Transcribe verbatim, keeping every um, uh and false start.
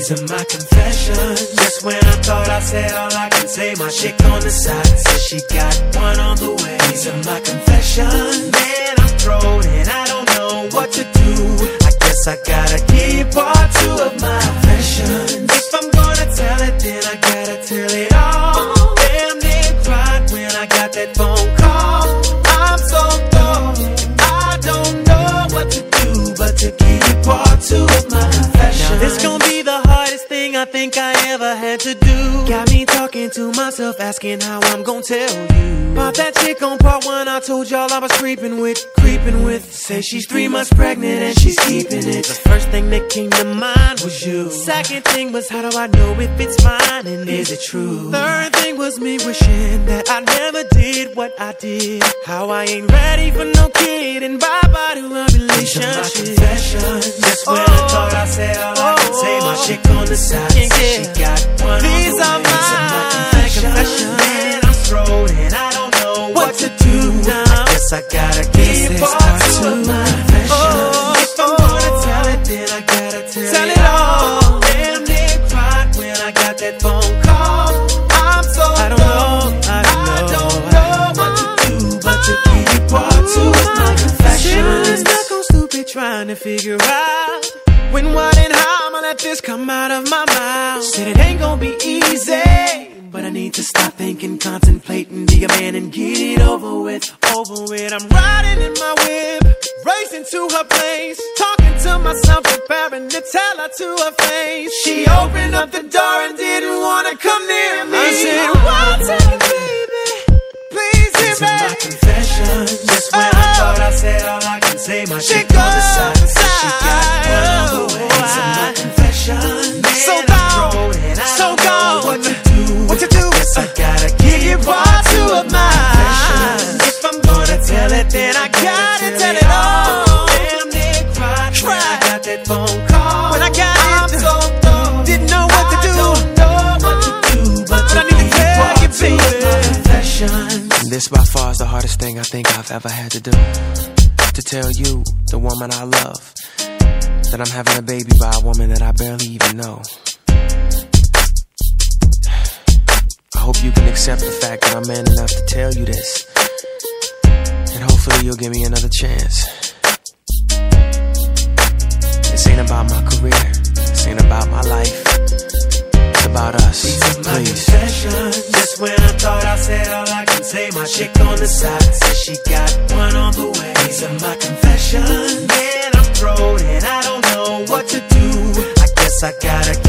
These are my confessions. Just when I thought I said all I can say, my chick on the side says she got one on the way. These are my confessions. Man, I'm thrown and I don't know what to do. I guess I gotta give part two of my confessions. If I'm gonna tell it, then I gotta tell it all. Damn, they cried when I got that phone call. I'm so thrown, I don't know what to do but to give you part two of my confessions. Now this gon' be the hardest thing I think I ever had to do. Got me talking to myself, asking how I'm gon' tell you about that chick on part one I told y'all I was creeping with, creeping with. Say she's three months pregnant and she's keeping it. The first thing that came to mind was you. Second thing was, how do I know if it's mine and is it true? Third thing was me wishing that I never did what I did. How I ain't ready for no kid and bye-bye to a relationship. These are my confessions. Just when oh, I thought I said all oh, I could say, my chick on the side yeah, yeah. She got one. These on the are my, my confessions. confessions. Man, I'm thrown and I don't know what, what to do now. I guess I gotta give part two of my confessions. Oh, if I'm gonna tell it, then I gotta tell, tell it, it all. Damn, they cried when I got that phone call. I'm so I don't know, I don't know, I don't know what to do but to give you part two of my confessions. Sitting stuck on stupid trying to figure out when, what, and how I'ma let this come out of my mouth. Said it ain't gonna be easy, but I need to stop thinking, contemplating, be a man and get it over with, over with. I'm riding in my whip, racing to her place, talking to myself, preparing to tell her to her face. She opened up the door and didn't wanna come near me. I said, one time, baby, please hear me. These are my confessions. Just when oh, I thought I said all I can say, my chick on the side said she got one on the way. These are my confessions. Man, so gone, so gone. What to do? What to do? Guess I gotta give you part two of my confessions. If I'm gonna tell it, then I gotta tell it all. Damn, they cried when I got that phone call. When I got it, I'm so thrown, didn't know what to do. I don't know what to do, but I need to tell you, baby. This by far is the hardest thing I think I've ever had to do. To tell you, the woman I love, that I'm having a baby by a woman that I barely even know. I hope you can accept the fact that I'm man enough to tell you this. And hopefully you'll give me another chance. This ain't about my career. This ain't about my life. It's about us. These are my confessions. Just when I thought I said all I can say, my chick on the side says she got one on the way. These are my confessions. Man, I'm thrown and I don't know what to do. I guess I gotta